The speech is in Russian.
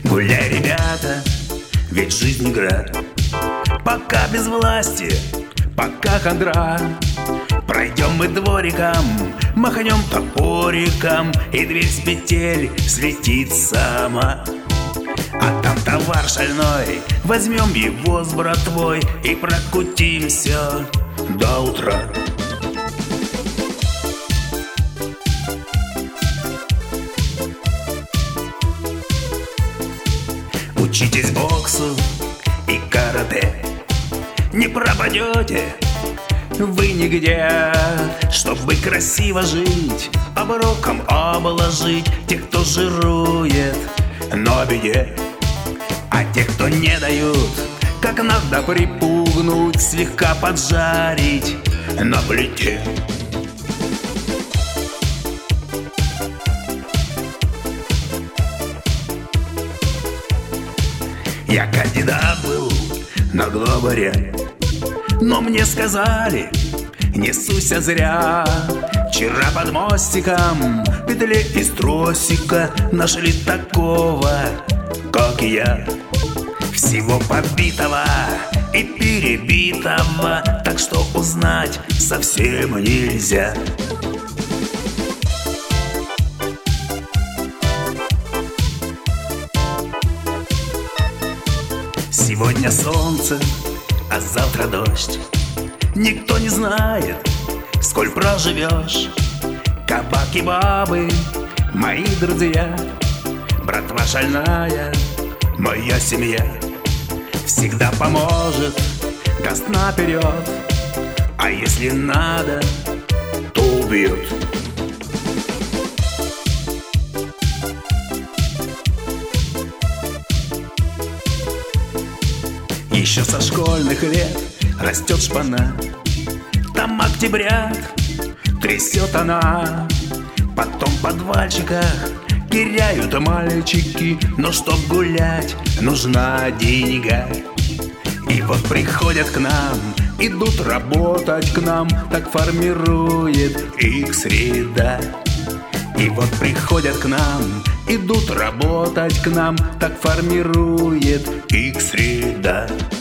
Гуляй, ребята, ведь жизнь игра. Пока без власти, пока хандра. Пройдем мы двориком, махнем топориком, и дверь с петель слетит сама. А там товар шальной, возьмем его с братвой и прокутимся до утра. Учитесь боксу и карате, не пропадете вы нигде. Чтобы красиво жить, оброком обложить тех, кто жирует, но беде. А те, кто не дают, как надо припугнуть, слегка поджарить на плите. Я кандидат был на главаря, но мне сказали, не суйся зря. Вчера под мостиком в петле из тросика нашли такого, как я, всего побитого и перебитого, так что узнать совсем нельзя. Сегодня солнце, а завтра дождь. Никто не знает, сколь проживешь. Кабак и бабы, мои друзья, братва шальная, моя семья. Всегда поможет, даст наперед, а если надо, то убьет. Еще со школьных лет растет шпана, там октябрят трясет она. Потом в подвальчиках теряют мальчики, но чтоб гулять, нужна деньга. И вот приходят к нам, идут работать к нам, так формирует их среда. И вот приходят к нам, идут работать к нам, так формирует их среда.